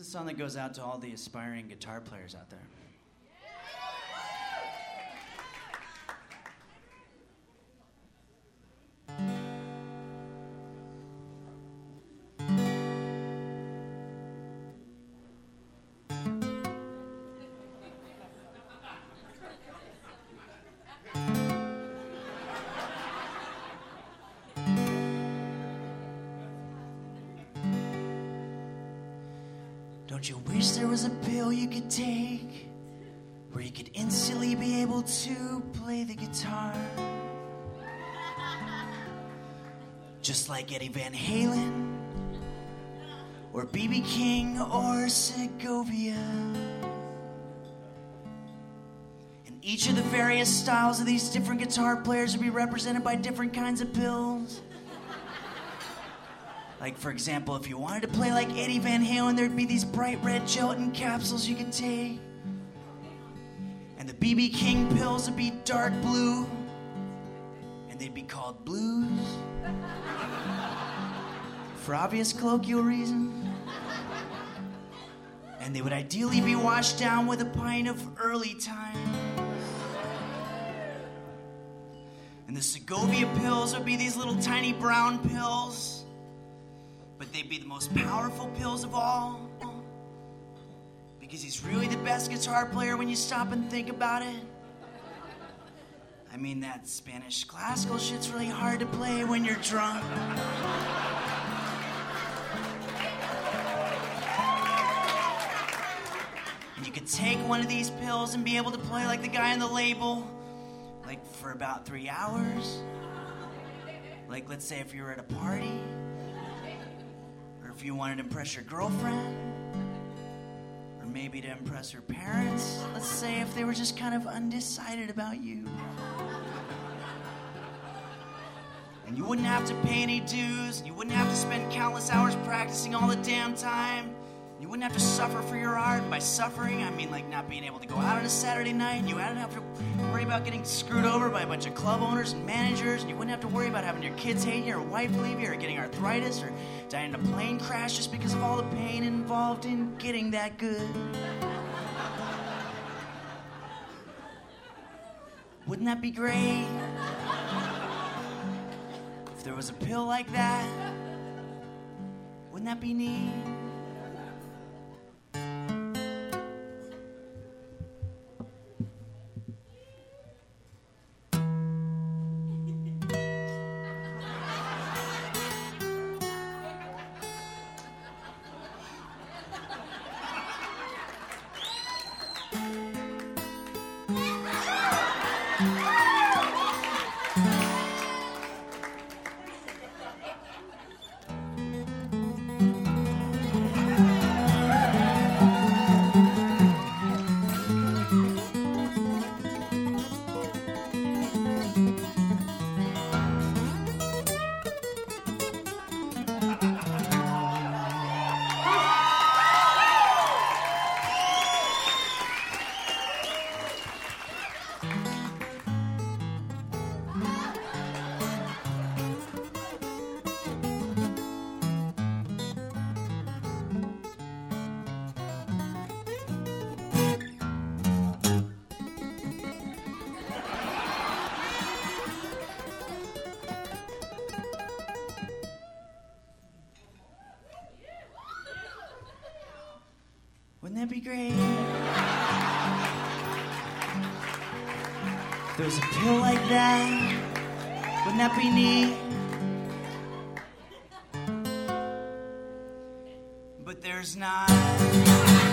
song that goes out to all the aspiring guitar players out there. Don't you wish there was a pill you could take where you could instantly be able to play the guitar? Just like Eddie Van Halen or B.B. King or Segovia. And each of the various styles of these different guitar players would be represented by different kinds of pills. Like, for example, if you wanted to play like Eddie Van Halen, there'd be these bright red gelatin capsules you could take. And the B.B. King pills would be dark blue, and they'd be called blues. For obvious colloquial reasons. And they would ideally be washed down with a pint of early time. And the Segovia pills would be these little tiny brown pills. But they'd be the most powerful pills of all. Because he's really the best guitar player when you stop and think about it. I mean, that Spanish classical shit's really hard to play when you're drunk. And you could take one of these pills and be able to play like the guy on the label, like for about 3 hours. Like, let's say if you were at a party. If you wanted to impress your girlfriend, or maybe to impress her parents, let's say if they were just kind of undecided about you. And you wouldn't have to pay any dues, and you wouldn't have to spend countless hours practicing all the damn time. You wouldn't have to suffer for your art. By suffering, I mean like not being able to go out on a Saturday night. You wouldn't have to worry about getting screwed over by a bunch of club owners and managers. And you wouldn't have to worry about having your kids hate you or wife leave you or getting arthritis or dying in a plane crash just because of all the pain involved in getting that good. Wouldn't that be great? If there was a pill like that, wouldn't that be neat? Wouldn't that be great? If there was a pill like that, wouldn't that be neat? But there's not.